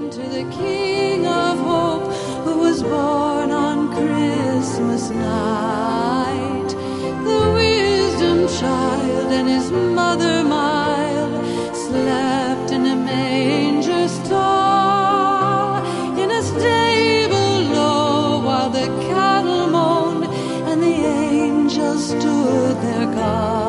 to the King of Hope, who was born on Christmas night. The wisdom child and his mother mild slept in a manger stall, in a stable low, while the cattle moaned and the angels stood their guard.